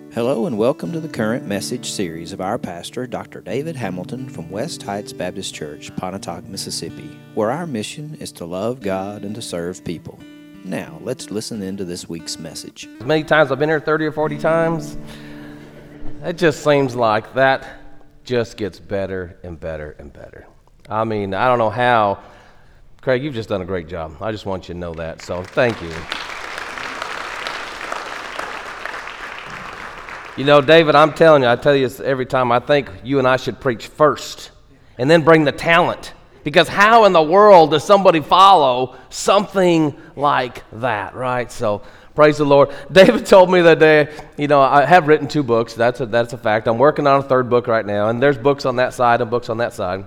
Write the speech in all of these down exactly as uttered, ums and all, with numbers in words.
Hello and welcome to the current message series of our pastor, Doctor David Hamilton from West Heights Baptist Church, Pontotoc, Mississippi, where our mission is to love God and to serve people. Now, let's listen into this week's message. As many times I've been here, thirty or forty times, it just seems like that just gets better and better and better. I mean, I don't know how. Craig, you've just done a great job. I just want you to know that, so thank you. You know, David, I'm telling you, I tell you this every time, I think you and I should preach first and then bring the talent. Because how in the world does somebody follow something like that, right? So, praise the Lord. David told me that day, you know, I have written two books. That's a, that's a fact. I'm working on a third book right now, and there's books on that side and books on that side.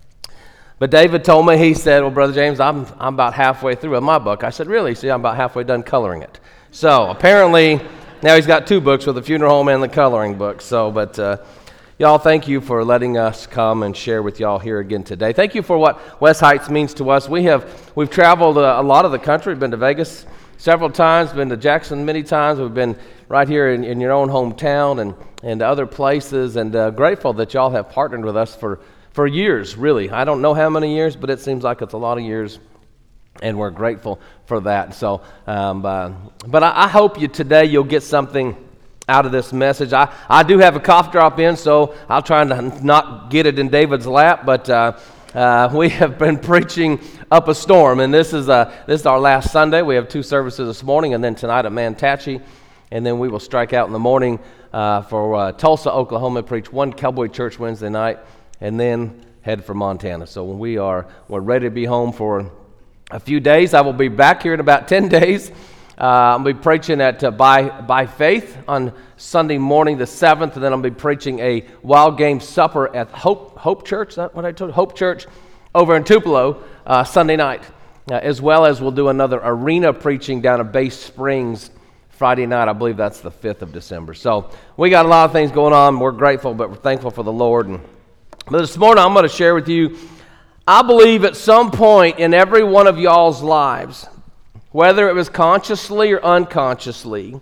But David told me, he said, well, Brother James, I'm I'm about halfway through with my book. I said, really? See, I'm about halfway done coloring it. So, apparently, now he's got two books with the funeral home and the coloring book. So, but uh, y'all, thank you for letting us come and share with y'all here again today. Thank you for what West Heights means to us. We have we've traveled uh, a lot of the country. We've been to Vegas several times, been to Jackson many times. We've been right here in, in your own hometown and and other places. And uh, grateful that y'all have partnered with us for for years. Really, I don't know how many years, but it seems like it's a lot of years. And we're grateful for that. So, um, uh, but I, I hope you today you'll get something out of this message. I, I do have a cough drop in, so I'll try to not get it in David's lap. But uh, uh, we have been preaching up a storm, and this is uh, this is our last Sunday. We have two services this morning, and then tonight at Manatachee, and then we will strike out in the morning uh, for uh, Tulsa, Oklahoma. Preach one Cowboy Church Wednesday night, and then head for Montana. So when we are we're ready to be home for a few days. I will be back here in about ten days. Uh, I'll be preaching at uh, by by Faith on Sunday morning the seventh, and then I'll be preaching a wild game supper at Hope Hope Church. Is that what I told you? Hope Church over in Tupelo uh, Sunday night, uh, as well as we'll do another arena preaching down at Bay Springs Friday night. I believe that's the fifth of December. So we got a lot of things going on. We're grateful, but we're thankful for the Lord. And, but this morning I'm going to share with you, I believe at some point in every one of y'all's lives, whether it was consciously or unconsciously,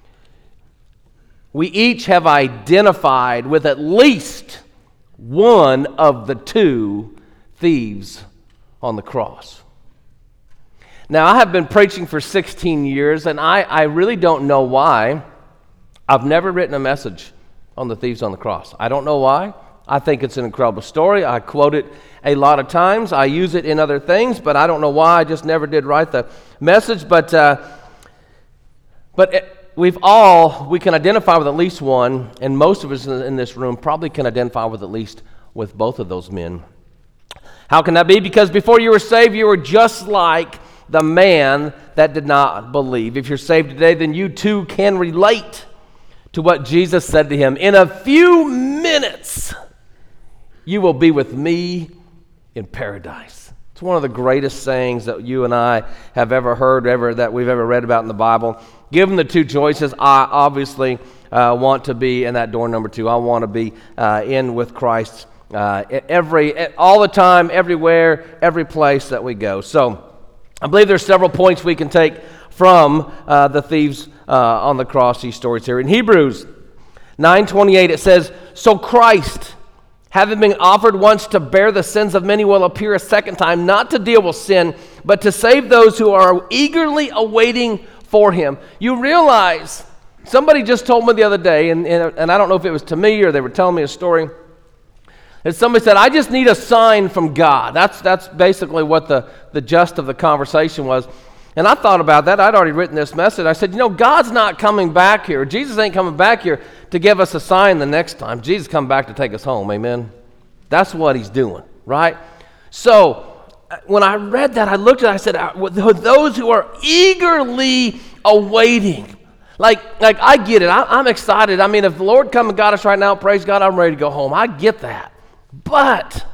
we each have identified with at least one of the two thieves on the cross. Now, I have been preaching for sixteen years, and I, I really don't know why I've never written a message on the thieves on the cross. I don't know why. I think it's an incredible story. I quote it a lot of times. I use it in other things, but I don't know why. I just never did write the message. But uh, but it, we've all, we can identify with at least one, and most of us in this room probably can identify with at least with both of those men. How can that be? Because before you were saved, you were just like the man that did not believe. If you're saved today, then you too can relate to what Jesus said to him. In a few minutes, you will be with me in paradise. It's one of the greatest sayings that you and I have ever heard, ever that we've ever read about in the Bible. Given the two choices, I obviously uh, want to be in that door number two. I want to be uh, in with Christ uh, every, all the time, everywhere, every place that we go. So I believe there's several points we can take from uh, the thieves uh, on the cross, these stories here. In Hebrews nine twenty-eight, it says, "So Christ, having been offered once to bear the sins of many, will appear a second time, not to deal with sin, but to save those who are eagerly awaiting for him." You realize, somebody just told me the other day, and, and, and I don't know if it was to me or they were telling me a story, that somebody said, I just need a sign from God. That's that's basically what the, the gist of the conversation was. And I thought about that. I'd already written this message. I said, you know, God's not coming back here. Jesus ain't coming back here to give us a sign the next time. Jesus come back to take us home, amen? That's what he's doing, right? So when I read that, I looked at it, I said, with those who are eagerly awaiting. Like, like I get it. I, I'm excited. I mean, if the Lord come and got us right now, praise God, I'm ready to go home. I get that. But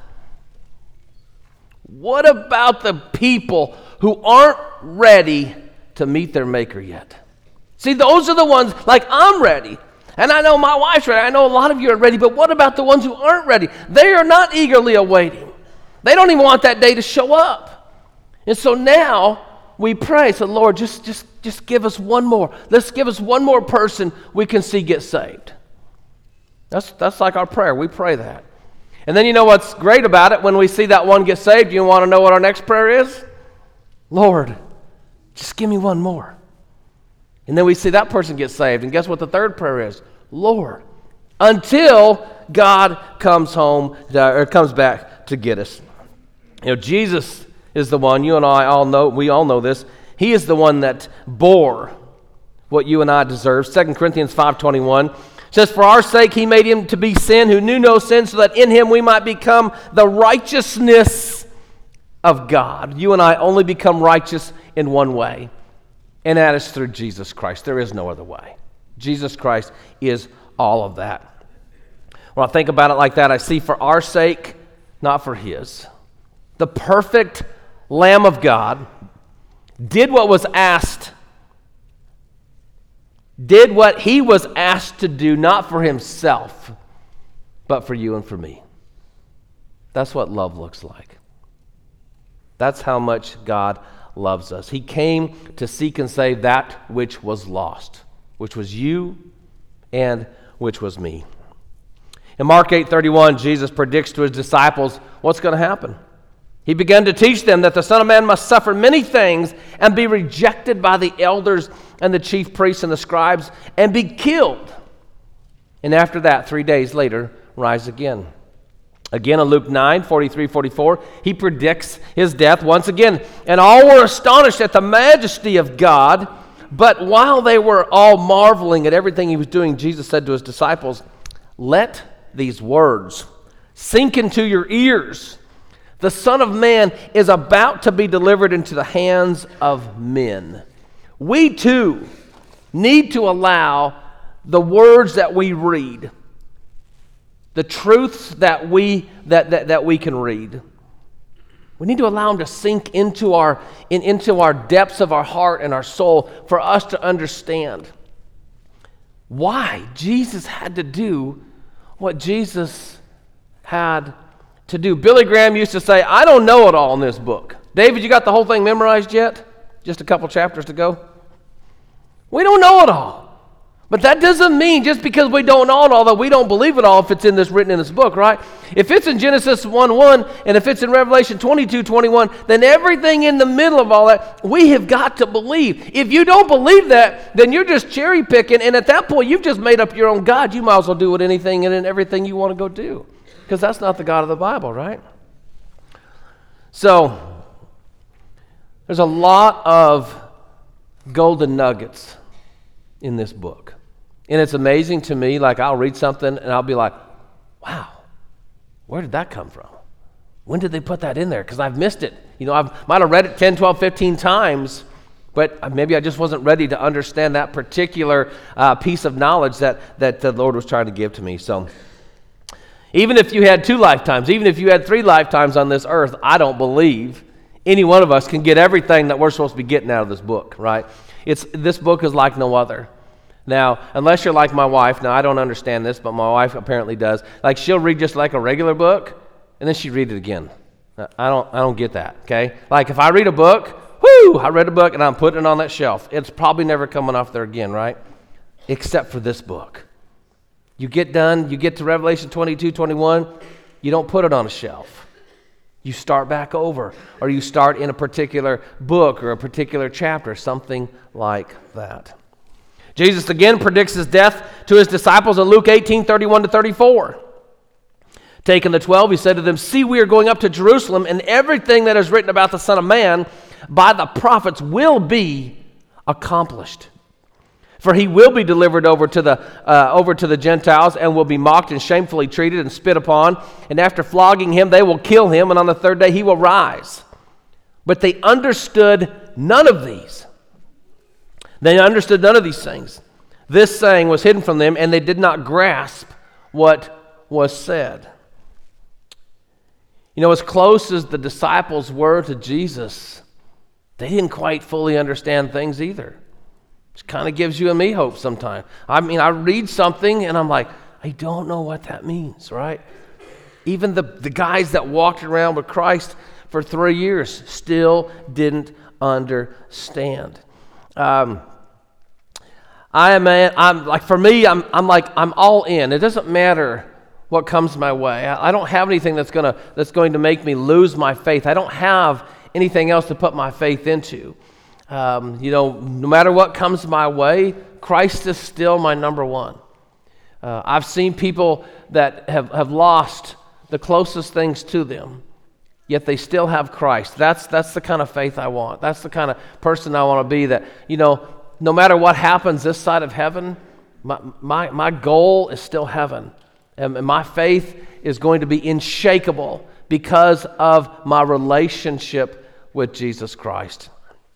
what about the people who aren't ready to meet their Maker yet? See, those are the ones, like I'm ready. And I know my wife's ready. I know a lot of you are ready. But what about the ones who aren't ready? They are not eagerly awaiting. They don't even want that day to show up. And so now we pray. So, Lord, just, just just give us one more. Let's give us one more person we can see get saved. That's, that's like our prayer. We pray that. And then you know what's great about it? When we see that one get saved, you want to know what our next prayer is? Lord, just give me one more. And then we see that person get saved. And guess what the third prayer is? Lord, until God comes home to, or comes back to get us. You know, Jesus is the one, you and I all know, we all know this. He is the one that bore what you and I deserve. Second Corinthians five twenty-one says, for our sake he made him to be sin who knew no sin, so that in him we might become the righteousness of God. You and I only become righteous in one way, and that is through Jesus Christ. There is no other way. Jesus Christ is all of that. When I think about it like that, I see for our sake, not for his. The perfect Lamb of God did what was asked, did what he was asked to do, not for himself, but for you and for me. That's what love looks like. That's how much God loves us. He came to seek and save that which was lost, which was you and which was me. In Mark eight thirty-one, Jesus predicts to his disciples what's going to happen. He began to teach them that the Son of Man must suffer many things and be rejected by the elders and the chief priests and the scribes and be killed. And after that, three days later, rise again. Again, in Luke nine, forty-three, forty-four, he predicts his death once again. And all were astonished at the majesty of God. But while they were all marveling at everything he was doing, Jesus said to his disciples, let these words sink into your ears. The Son of Man is about to be delivered into the hands of men. We too need to allow the words that we read, the truths that we that, that, that we can read. We need to allow them to sink into our in, into our depths of our heart and our soul for us to understand why Jesus had to do what Jesus had to do. Billy Graham used to say, I don't know it all in this book. David, you got the whole thing memorized yet? Just a couple chapters to go? We don't know it all. But that doesn't mean just because we don't know it all that we don't believe it all if it's in this written in this book, right? If it's in Genesis one one and if it's in Revelation twenty-two twenty-one, then everything in the middle of all that, we have got to believe. If you don't believe that, then you're just cherry picking, and at that point you've just made up your own God. You might as well do it anything and everything you want to go do. Because that's not the God of the Bible, right? So, there's a lot of golden nuggets in this book. And it's amazing to me, like I'll read something and I'll be like, wow, where did that come from? When did they put that in there? Because I've missed it. You know, I might have read it ten, twelve, fifteen times, but maybe I just wasn't ready to understand that particular uh, piece of knowledge that, that the Lord was trying to give to me. So, even if you had two lifetimes, even if you had three lifetimes on this earth, I don't believe any one of us can get everything that we're supposed to be getting out of this book, right? It's this book is like no other. Now, unless you're like my wife, now I don't understand this, but my wife apparently does. Like she'll read just like a regular book, and then she'd read it again. I don't, I don't get that, okay? Like if I read a book, whoo, I read a book and I'm putting it on that shelf. It's probably never coming off there again, right? Except for this book. You get done, you get to Revelation twenty-two, twenty-one, you don't put it on a shelf. You start back over, or you start in a particular book or a particular chapter, something like that. Jesus again predicts his death to his disciples in Luke eighteen, thirty-one to thirty-four. Taking the twelve, he said to them, see, we are going up to Jerusalem, and everything that is written about the Son of Man by the prophets will be accomplished. For he will be delivered over to the uh, over to the Gentiles and will be mocked and shamefully treated and spit upon. And after flogging him, they will kill him, and on the third day he will rise. But they understood none of these. They understood none of these things. This saying was hidden from them, and they did not grasp what was said. You know, as close as the disciples were to Jesus, they didn't quite fully understand things either. Which kind of gives you and me hope sometimes. I mean, I read something and I'm like, I don't know what that means, right? Even the, the guys that walked around with Christ for three years still didn't understand. Um, I am, a, I'm like, for me, I'm, I'm like, I'm all in. It doesn't matter what comes my way. I, I don't have anything that's gonna, that's going to make me lose my faith. I don't have anything else to put my faith into. Um, you know, no matter what comes my way, Christ is still my number one. Uh, I've seen people that have, have lost the closest things to them, yet they still have Christ. That's, that's the kind of faith I want. That's the kind of person I want to be, that, you know, no matter what happens this side of heaven, my, my, my goal is still heaven. And my faith is going to be unshakable because of my relationship with Jesus Christ.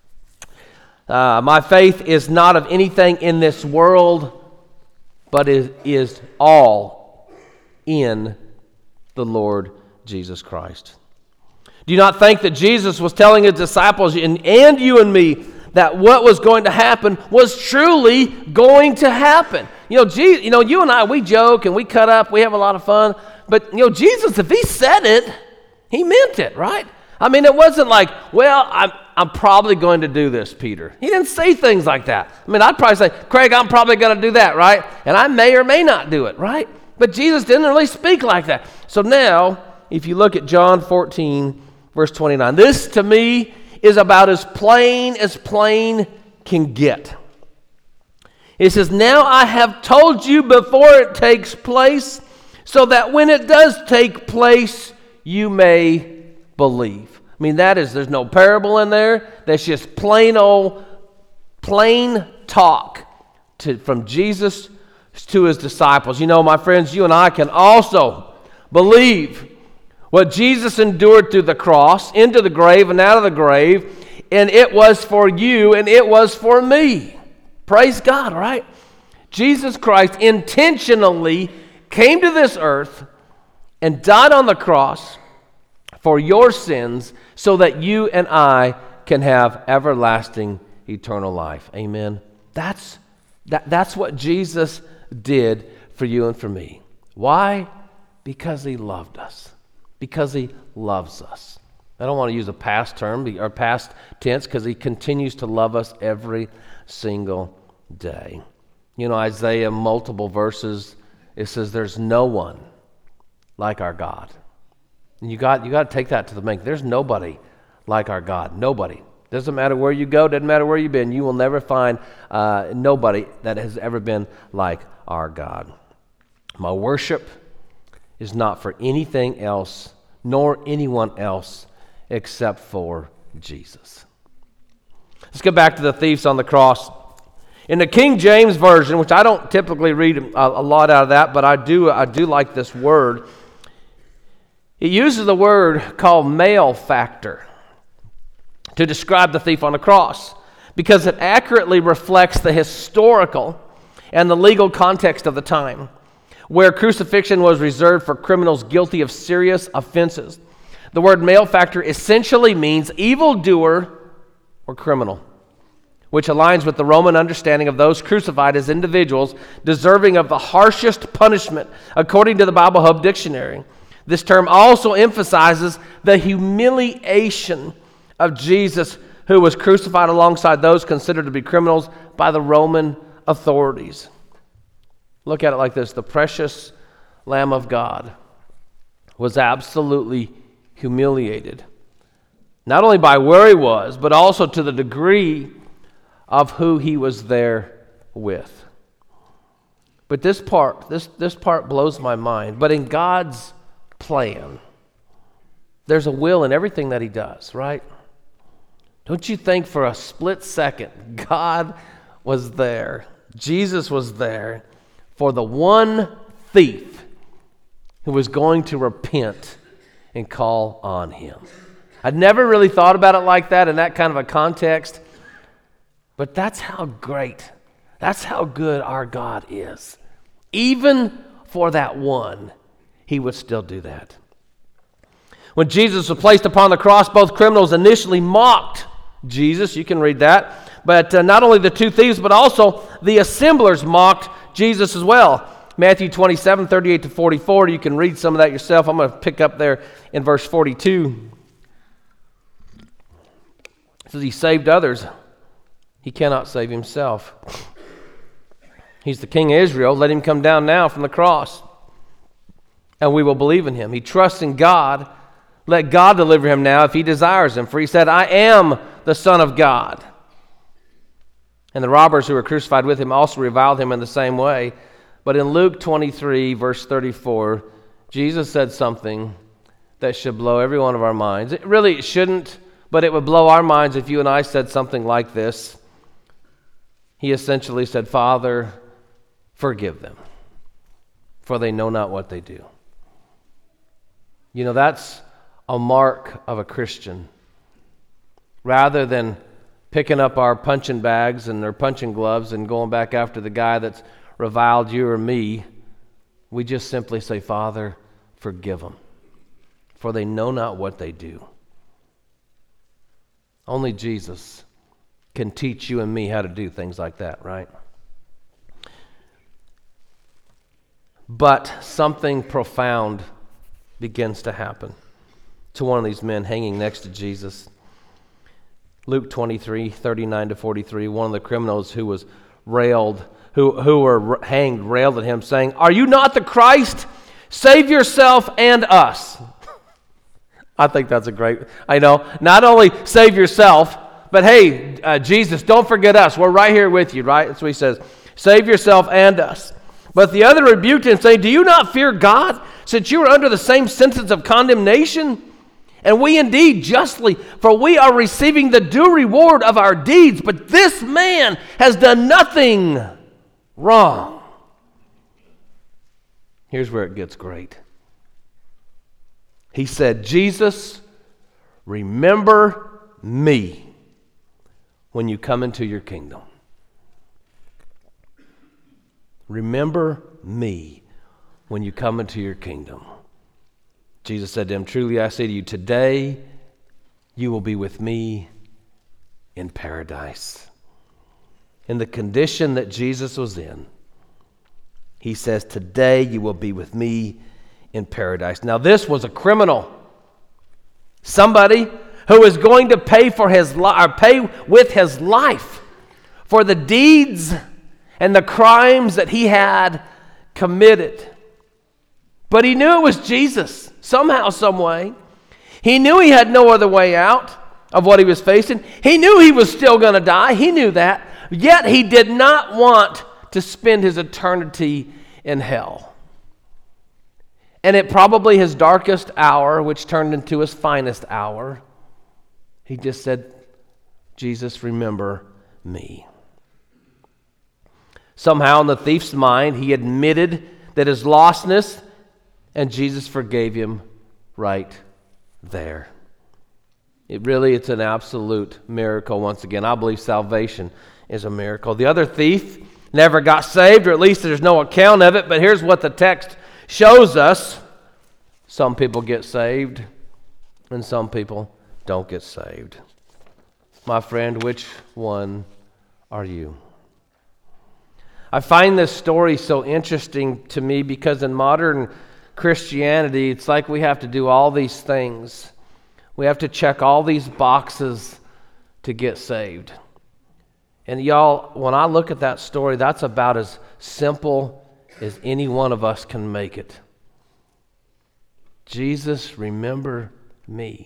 Uh, my faith is not of anything in this world, but it is all in the Lord Jesus Christ. Do you not think that Jesus was telling his disciples and, and you and me that what was going to happen was truly going to happen? You know, Jesus, you know, you and I, we joke and we cut up, we have a lot of fun, but you know, Jesus, if he said it, he meant it, right? I mean, it wasn't like, well, I'm, I'm probably going to do this, Peter. He didn't say things like that. I mean, I'd probably say, Craig, I'm probably going to do that, right? And I may or may not do it, right? But Jesus didn't really speak like that. So now, if you look at John fourteen, verse twenty-nine, this to me is about as plain as plain can get. It says, now I have told you before it takes place, so that when it does take place, you may believe. I mean, that is, there's no parable in there. That's just plain old, plain talk to, from Jesus to his disciples. You know, my friends, you and I can also believe what Jesus endured through the cross, into the grave and out of the grave, and it was for you and it was for me. Praise God, right? Jesus Christ intentionally came to this earth and died on the cross for your sins so that you and I can have everlasting eternal life. Amen. That's that, that's what Jesus did for you and for me. Why? Because he loved us. Because he loves us. I don't want to use a past term or past tense, because he continues to love us every single day. You know, Isaiah, multiple verses, it says there's no one like our God. And you got you got to take that to the bank. There's nobody like our God. Nobody. Doesn't matter where you go, doesn't matter where you've been, you will never find uh, nobody that has ever been like our God. My worship is not for anything else, nor anyone else, except for Jesus. Let's get back to the thieves on the cross. In the King James Version, which I don't typically read a, a lot out of that, but I do, I do like this word. It uses the word called malefactor to describe the thief on the cross, because it accurately reflects the historical and the legal context of the time, where crucifixion was reserved for criminals guilty of serious offenses. The word malefactor essentially means evildoer or criminal, which aligns with the Roman understanding of those crucified as individuals deserving of the harshest punishment, according to the Bible Hub Dictionary. This term also emphasizes the humiliation of Jesus, who was crucified alongside those considered to be criminals by the Roman authorities. Look at it like this. The precious Lamb of God was absolutely humiliated, not only by where he was, but also to the degree of who he was there with. But this part, this, this part blows my mind. But in God's plan, there's a will in everything that he does, right? Don't you think for a split second, God was there, Jesus was there for the one thief who was going to repent and call on him. I'd never really thought about it like that in that kind of a context, but that's how great, that's how good our God is. Even for that one, he would still do that. When Jesus was placed upon the cross, both criminals initially mocked Jesus. You can read that. But uh, not only the two thieves, but also the assemblers mocked Jesus as well. Matthew twenty-seven, thirty-eight to forty-four. You can read some of that yourself. I'm going to pick up there in verse forty-two. It says he saved others, He cannot save himself. He's the King of Israel. Let him come down now from the cross, and we will believe in him. He trusts in God. Let God deliver him now if he desires him. For he said, I am the Son of God. And the robbers who were crucified with him also reviled him in the same way. But in Luke twenty-three, verse thirty-four, Jesus said something that should blow every one of our minds. It really shouldn't, but it would blow our minds if you and I said something like this. He essentially said, Father, forgive them, for they know not what they do. You know, that's a mark of a Christian. Rather than picking up our punching bags and their punching gloves and going back after the guy that's reviled you or me, we just simply say, Father, forgive them, for they know not what they do. Only Jesus can teach you and me how to do things like that, right? But something profound begins to happen to one of these men hanging next to Jesus. Luke twenty-three, thirty-nine to forty-three, one of the criminals who was railed, who, who were hanged, railed at him, saying, Are you not the Christ? Save yourself and us. I think that's a great, I know, not only save yourself, but hey, uh, Jesus, don't forget us. We're right here with you, right? That's what he says. Save yourself and us. But the other rebuked him, saying, Do you not fear God, since you are under the same sentence of condemnation? And we indeed justly, for we are receiving the due reward of our deeds, but this man has done nothing wrong. Here's where it gets great. He said, Jesus, remember me when you come into your kingdom. Remember me when you come into your kingdom. Jesus said to him, Truly I say to you, today you will be with me in paradise. In the condition that Jesus was in, he says, today you will be with me in paradise. Now this was a criminal. Somebody who is going to pay for his li- or pay with his life for the deeds and the crimes that he had committed. But he knew it was Jesus, somehow, some way. He knew he had no other way out of what he was facing. He knew he was still going to die. He knew that. Yet he did not want to spend his eternity in hell. And at probably his darkest hour, which turned into his finest hour, he just said, Jesus, remember me. Somehow in the thief's mind, he admitted that his lostness, and Jesus forgave him right there. It really, it's an absolute miracle once again. I believe salvation is a miracle. The other thief never got saved, or at least there's no account of it, but here's what the text shows us. Some people get saved, and some people don't get saved. My friend, which one are you? I find this story so interesting to me because in modern Christianity, it's like we have to do all these things. We have to check all these boxes to get saved. And y'all, when I look at that story, that's about as simple as any one of us can make it. Jesus, remember me.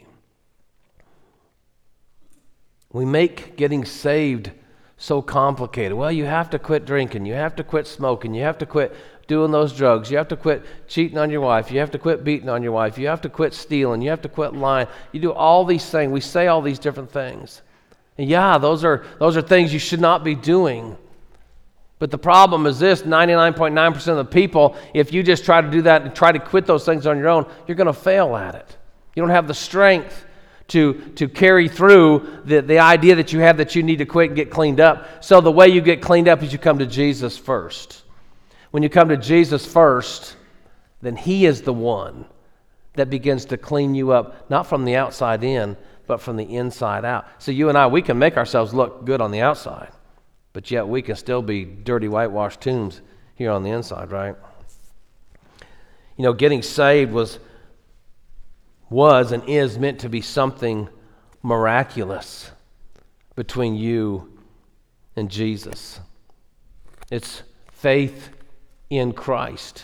We make getting saved so complicated. Well, you have to quit drinking. You have to quit smoking. You have to quit doing those drugs. You have to quit cheating on your wife. You have to quit beating on your wife. You have to quit stealing. You have to quit lying. You do all these things. We say all these different things. And yeah, those are those are things you should not be doing. But the problem is this, ninety-nine point nine percent of the people, if you just try to do that and try to quit those things on your own, you're going to fail at it. You don't have the strength to, to carry through the, the idea that you have that you need to quit and get cleaned up. So the way you get cleaned up is you come to Jesus first. When you come to Jesus first, then He is the one that begins to clean you up, not from the outside in, but from the inside out. So you and I, we can make ourselves look good on the outside, but yet we can still be dirty, whitewashed tombs here on the inside, right? You know, getting saved was, was and is meant to be something miraculous between you in Jesus. It's faith in Christ.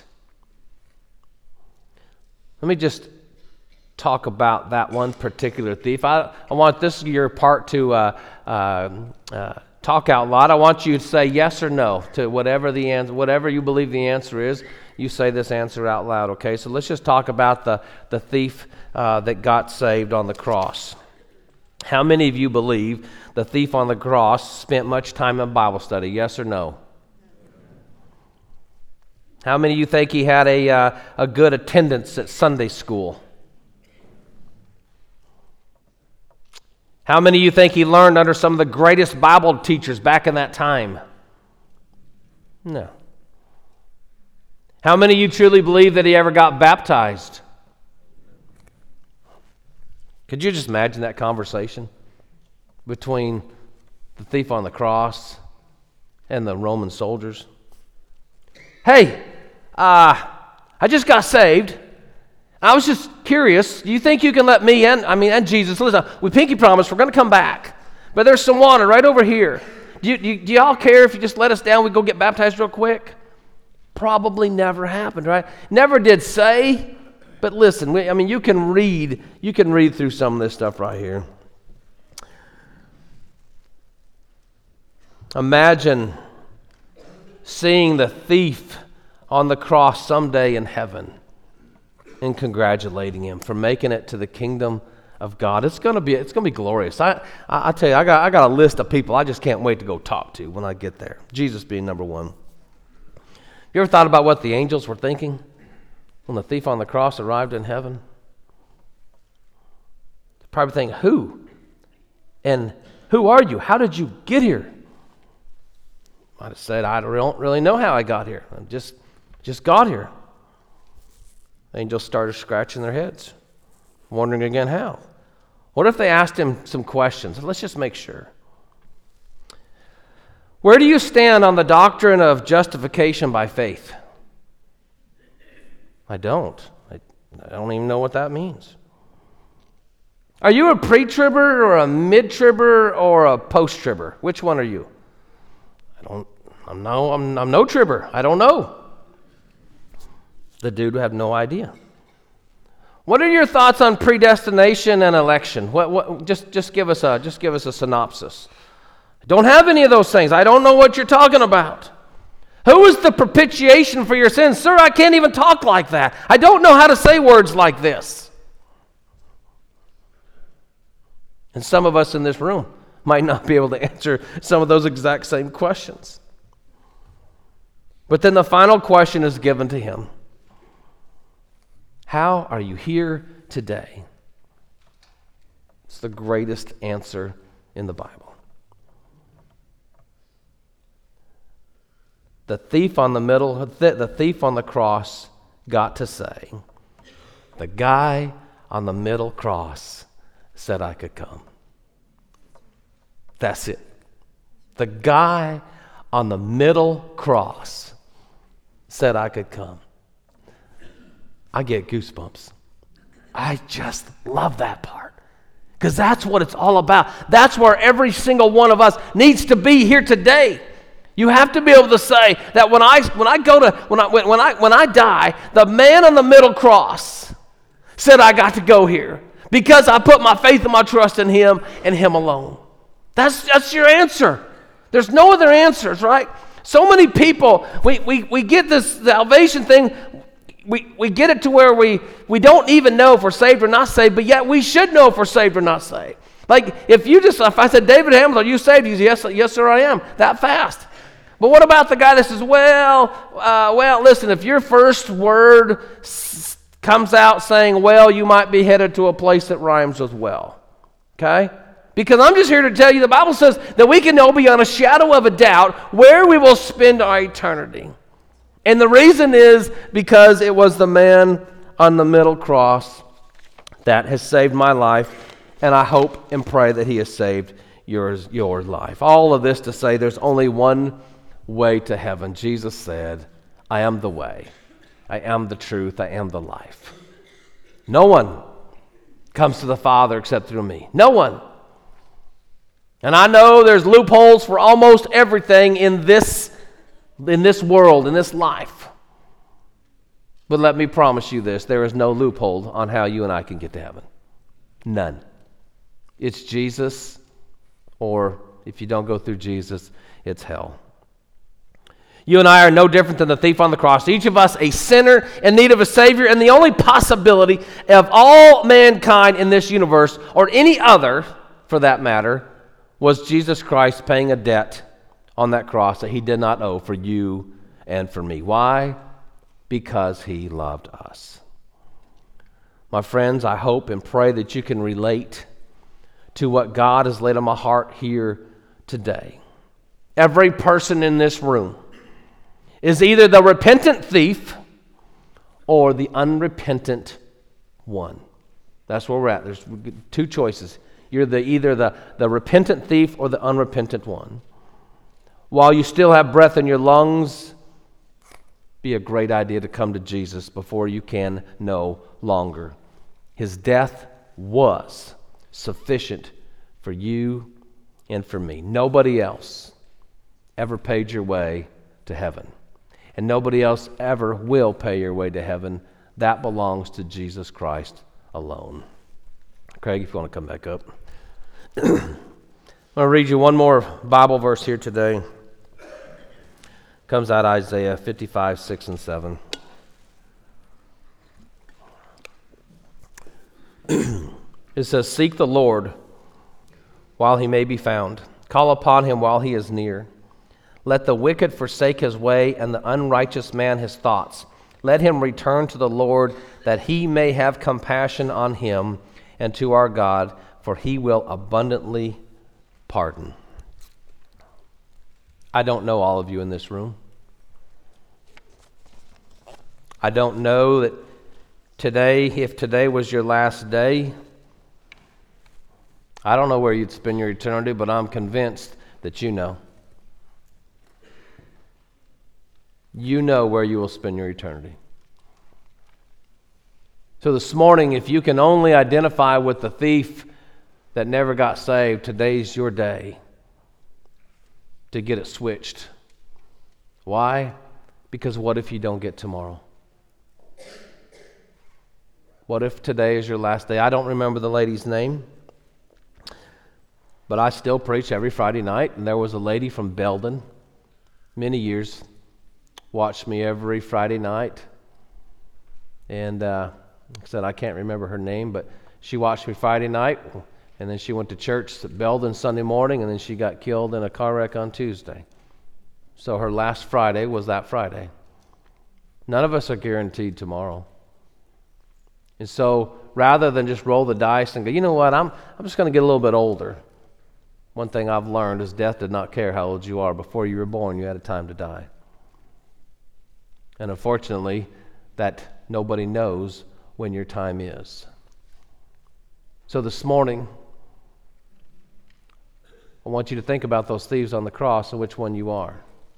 Let me just talk about that one particular thief. I, I want this your part to uh, uh, uh, talk out loud. I want you to say yes or no to whatever the answer, whatever you believe the answer is. You say this answer out loud, okay? So let's just talk about the, the thief uh, that got saved on the cross. How many of you believe the thief on the cross spent much time in Bible study? Yes or no? How many of you think he had a, uh, a good attendance at Sunday school? How many of you think he learned under some of the greatest Bible teachers back in that time? No. How many of you truly believe that he ever got baptized? Could you just imagine that conversation between the thief on the cross and the Roman soldiers? Hey, uh, I just got saved. I was just curious. Do you think you can let me in? I mean, and Jesus, listen, we pinky promise we're going to come back. But there's some water right over here. Do, you, do, you, do y'all care if you just let us down? We go get baptized real quick? Probably never happened, right? Never did say. But listen, we, I mean, you can read. You can read through some of this stuff right here. Imagine seeing the thief on the cross someday in heaven and congratulating him for making it to the kingdom of God. It's gonna be it's gonna be glorious. I I, I tell you, I got I got a list of people I just can't wait to go talk to when I get there. Jesus being number one. You ever thought about what the angels were thinking when the thief on the cross arrived in heaven? They probably think, who? And who are you? How did you get here? Might have said, I don't really know how I got here. I just just got here. Angels started scratching their heads, wondering again how. What if they asked him some questions? Let's just make sure. Where do you stand on the doctrine of justification by faith? I don't. I, I don't even know what that means. Are you a pre-tribber or a mid-tribber or a post-tribber? Which one are you? I don't. I'm no. I'm, I'm no tribber. I don't know. The dude would have no idea. What are your thoughts on predestination and election? What? What? Just, just give us a. Just give us a synopsis. I don't have any of those things. I don't know what you're talking about. Who is the propitiation for your sins? Sir, I can't even talk like that. I don't know how to say words like this. And some of us in this room might not be able to answer some of those exact same questions. But then the final question is given to him. How are you here today? It's the greatest answer in the Bible. The thief on the middle, the thief on the cross got to say, the guy on the middle cross said I could come. That's it. The guy on the middle cross said I could come. I get goosebumps. I just love that part. Because that's what it's all about. That's where every single one of us needs to be here today. You have to be able to say that when I when I go to when I when I when I die, the man on the middle cross said I got to go here because I put my faith and my trust in him and him alone. That's that's your answer. There's no other answers, right? So many people, we we, we get this salvation thing, we, we get it to where we, we don't even know if we're saved or not saved, but yet we should know if we're saved or not saved. Like if you just if I said, David Hamilton, are you saved? You say, yes, yes, sir, I am. That fast. But what about the guy that says, well, uh, well, listen, if your first word s- comes out saying, well, you might be headed to a place that rhymes with well, okay? Because I'm just here to tell you the Bible says that we can know beyond a shadow of a doubt where we will spend our eternity. And the reason is because it was the man on the middle cross that has saved my life, and I hope and pray that he has saved yours, your life. All of this to say there's only one way to heaven. Jesus said, I am the way, I am the truth, I am the life. No one comes to the Father except through me. No one. And I know there's loopholes for almost everything in this, in this world, in this life. But let me promise you this, there is no loophole on how you and I can get to heaven. None. It's Jesus, or if you don't go through Jesus, it's hell. You and I are no different than the thief on the cross. Each of us a sinner in need of a Savior, and the only possibility of all mankind in this universe, or any other for that matter, was Jesus Christ paying a debt on that cross that he did not owe for you and for me. Why? Because he loved us. My friends, I hope and pray that you can relate to what God has laid on my heart here today. Every person in this room is either the repentant thief or the unrepentant one. That's where we're at. There's two choices. You're the, either the, the repentant thief or the unrepentant one. While you still have breath in your lungs, be a great idea to come to Jesus before you can no longer. His death was sufficient for you and for me. Nobody else ever paid your way to heaven. And nobody else ever will pay your way to heaven. That belongs to Jesus Christ alone. Craig, if you want to come back up. I'm going to read you one more Bible verse here today. Comes out of Isaiah fifty-five, six and seven. It says, "Seek the Lord while he may be found. Call upon him while he is near. Let the wicked forsake his way, and the unrighteous man his thoughts. Let him return to the Lord, that he may have compassion on him, and to our God, for he will abundantly pardon." I don't know all of you in this room. I don't know that today, if today was your last day, I don't know where you'd spend your eternity, but I'm convinced that you know. You know where you will spend your eternity. So this morning, if you can only identify with the thief that never got saved, today's your day to get it switched. Why? Because what if you don't get tomorrow? What if today is your last day? I don't remember the lady's name, but I still preach every Friday night, and there was a lady from Belden, many years, watched me every Friday night, and uh, like I said, I can't remember her name, but she watched me Friday night, and then she went to church at Belden Sunday morning, and then she got killed in a car wreck on Tuesday. So her last Friday was that Friday. None of us are guaranteed tomorrow. And so rather than just roll the dice and go, you know what, I'm, I'm just going to get a little bit older. One thing I've learned is death did not care how old you are. Before you were born, you had a time to die. And unfortunately, that nobody knows when your time is. So this morning, I want you to think about those thieves on the cross and which one you are.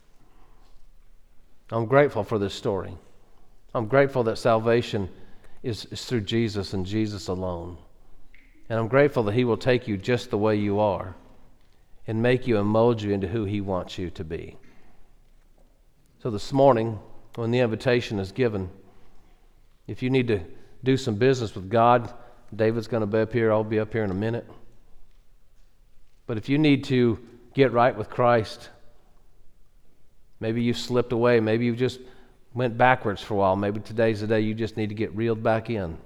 I'm grateful for this story. I'm grateful that salvation is, is through Jesus and Jesus alone. And I'm grateful that he will take you just the way you are and make you and mold you into who he wants you to be. So this morning, when the invitation is given, if you need to do some business with God, David's going to be up here, I'll be up here in a minute. But if you need to get right with Christ, maybe you've slipped away, maybe you just went backwards for a while, maybe today's the day you just need to get reeled back in.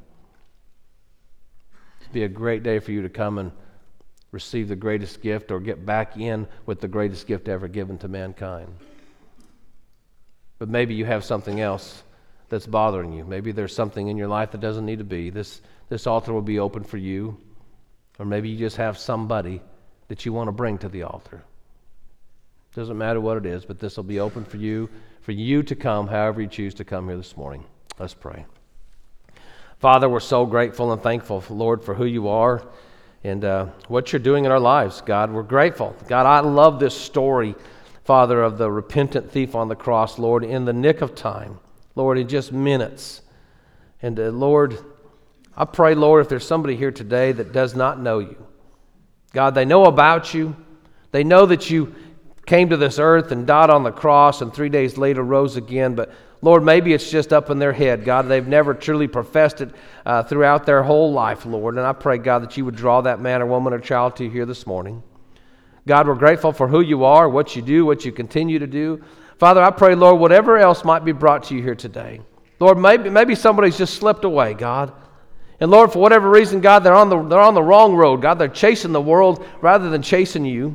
It'd be a great day for you to come and receive the greatest gift or get back in with the greatest gift ever given to mankind. But maybe you have something else that's bothering you. Maybe there's something in your life that doesn't need to be. This, this altar will be open for you. Or maybe you just have somebody that you want to bring to the altar. Doesn't matter what it is, but this will be open for you, for you to come however you choose to come here this morning. Let's pray. Father, we're so grateful and thankful, Lord, for who you are and uh, what you're doing in our lives, God. We're grateful. God, I love this story, Father, of the repentant thief on the cross, Lord, in the nick of time, Lord, in just minutes. And uh, Lord, I pray, Lord, if there's somebody here today that does not know you, God, they know about you, They know that you came to this earth and died on the cross and three days later rose again. But Lord, maybe it's just up in their head, God. They've never truly professed it uh, throughout their whole life, Lord. And I pray, God, that you would draw that man or woman or child to you here this morning. God, we're grateful for who you are, what you do, what you continue to do. Father, I pray, Lord, whatever else might be brought to you here today. Lord, maybe maybe somebody's just slipped away, God. And Lord, for whatever reason, God, they're on the they're on the wrong road. God, they're chasing the world rather than chasing you.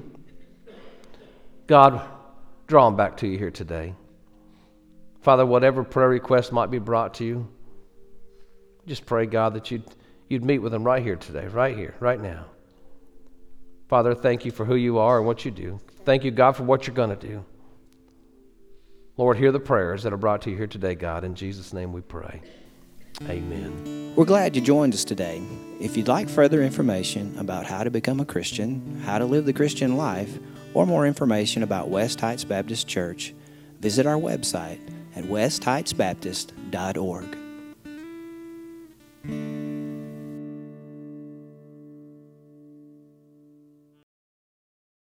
God, draw them back to you here today. Father, whatever prayer request might be brought to you, just pray, God, that you'd, you'd meet with them right here today, right here, right now. Father, thank you for who you are and what you do. Thank you, God, for what you're going to do. Lord, hear the prayers that are brought to you here today, God. In Jesus' name we pray. Amen. We're glad you joined us today. If you'd like further information about how to become a Christian, how to live the Christian life, or more information about West Heights Baptist Church, visit our website at west heights baptist dot org.